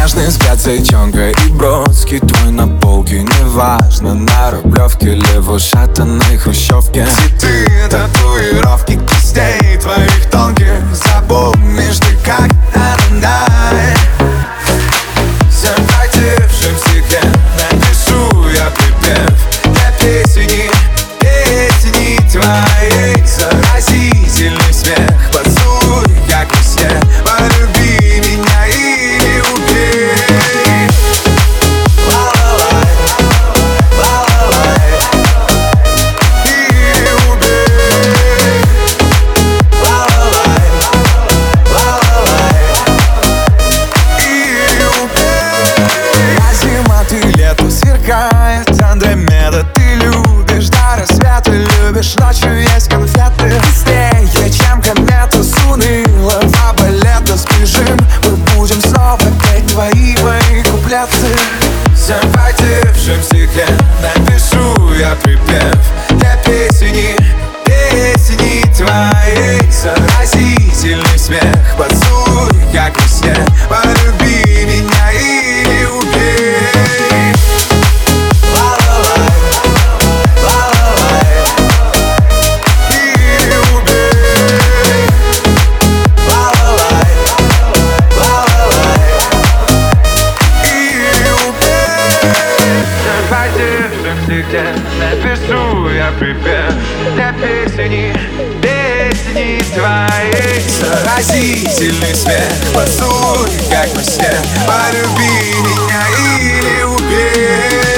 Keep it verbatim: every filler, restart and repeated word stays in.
Нежный взгляд зайчонка и броски твой на полке. Неважно, на Рублевке или в ушатанной хрущевке. Цветы, татуировки кистей твоих тонких. Запомнишь ты как надо. Захватившим стихе напишу я припев для песни, песни твоей. Заразительный смех, поцелуй, как во сне. Полюби меня или убей. Ла-ла-лай, ла-ла-лай, или убей. Ла-ла-лай, ла-ла-лай, или убей. А зима, ты лето, сверкает Андромеда. Ты любишь до рассвета, любишь ночью есть конфеты. Быстрее, чем комета, с унылого балета сбежим. Мы будем снова петь твои мои куплеты. Захватившим стихе напишу я припев для песни, песни твоей. Заразительный смех, поцелуй, как во сне. Полюби меня или убей. Ла-ла-лай, ла-ла-лай, или убей. Ла-ла-лай, ла-ла-лай, или убей. Захватившим стихе напишу я припев для песни, песни твоей. Заразительный смех, поцелуй, как во сне. Полюби меня или убей.